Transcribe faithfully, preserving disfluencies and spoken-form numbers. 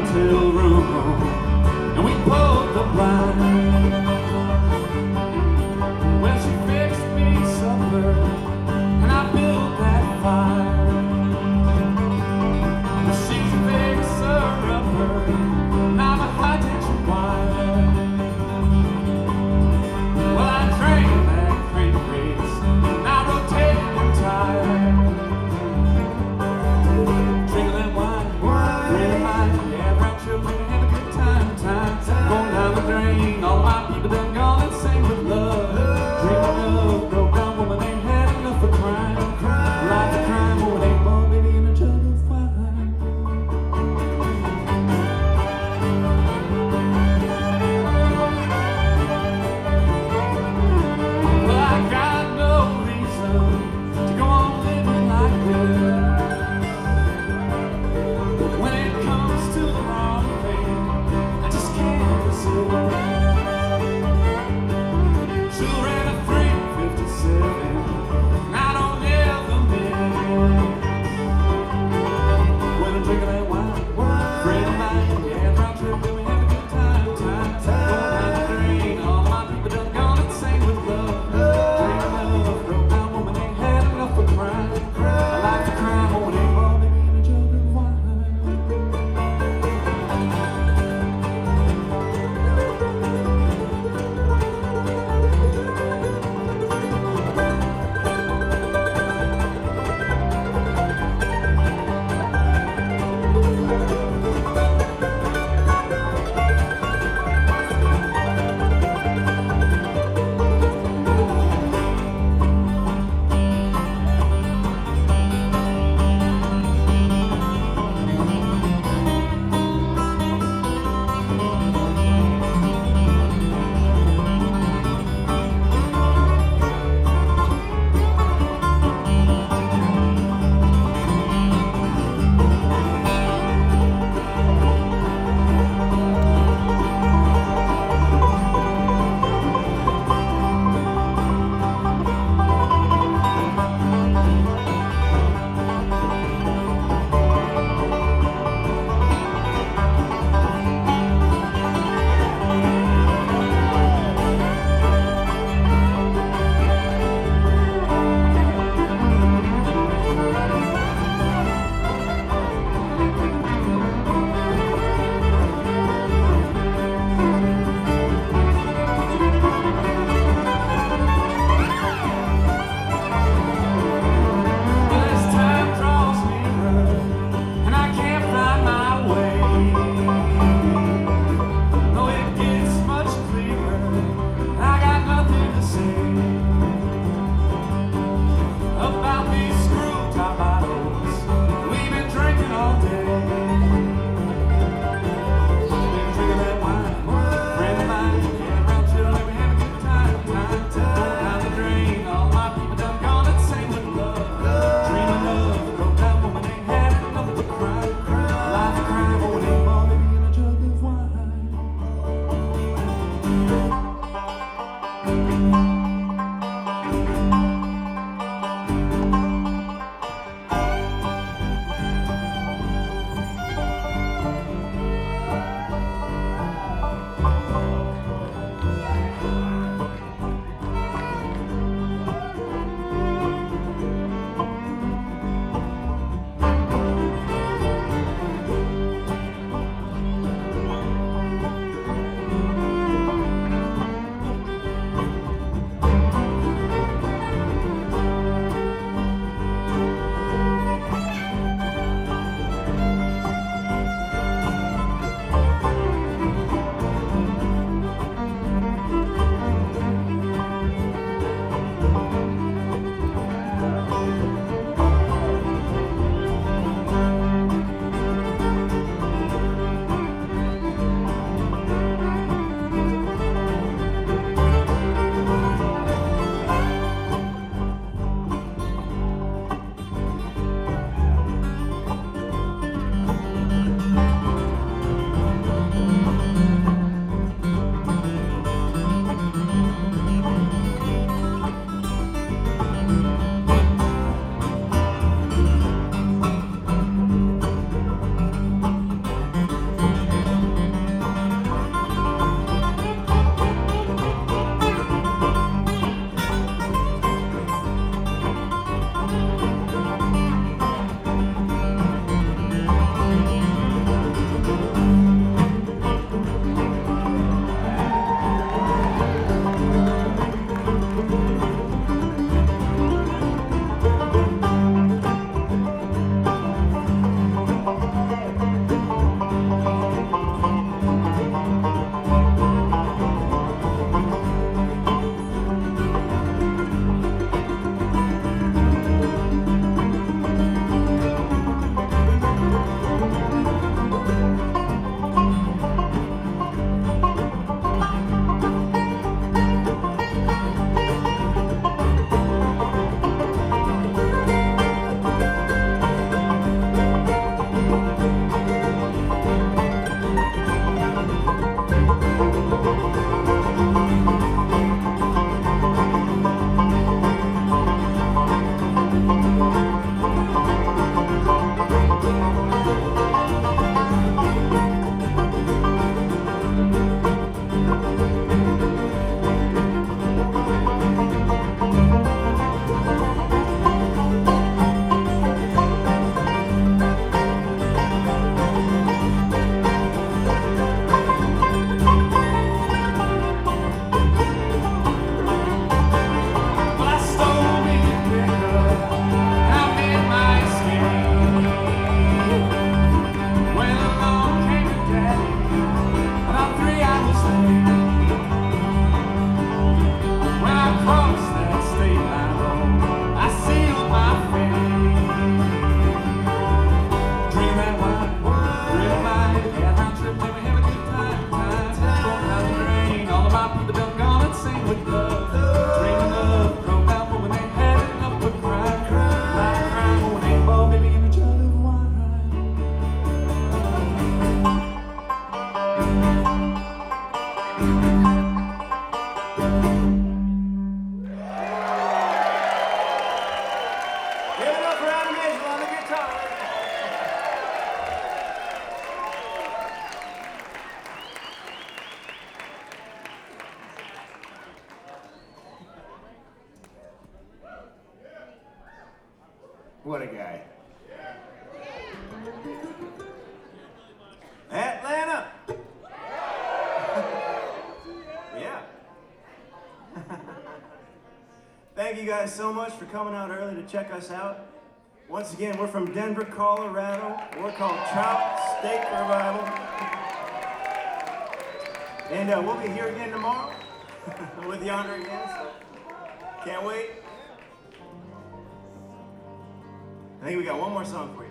hotel room, and we pulled the blind. Well, she fixed me supper, and I built that fire. But she's a fixer-upper, and I'm a high-tension wire. Well, I trained that crankcase, and I rotated them tires. Drinking that wine, really high, yeah, brown sugar, having a good time, time. Going down the drain, all my people done gone insane with love. Dreaming of broke down woman, ain't had enough of crime. Lots of crime, oh, it ain't more, baby, in a jug of wine. Well, I got no reason to go on living like this. But when it comes to the wrong face, What a guy. Atlanta! Yeah. Thank you guys so much for coming out early to check us out. Once again, we're from Denver, Colorado. We're called Trout Steak Revival. And uh, we'll be here again tomorrow with Yonder again, so can't wait. I think we got one more song for you.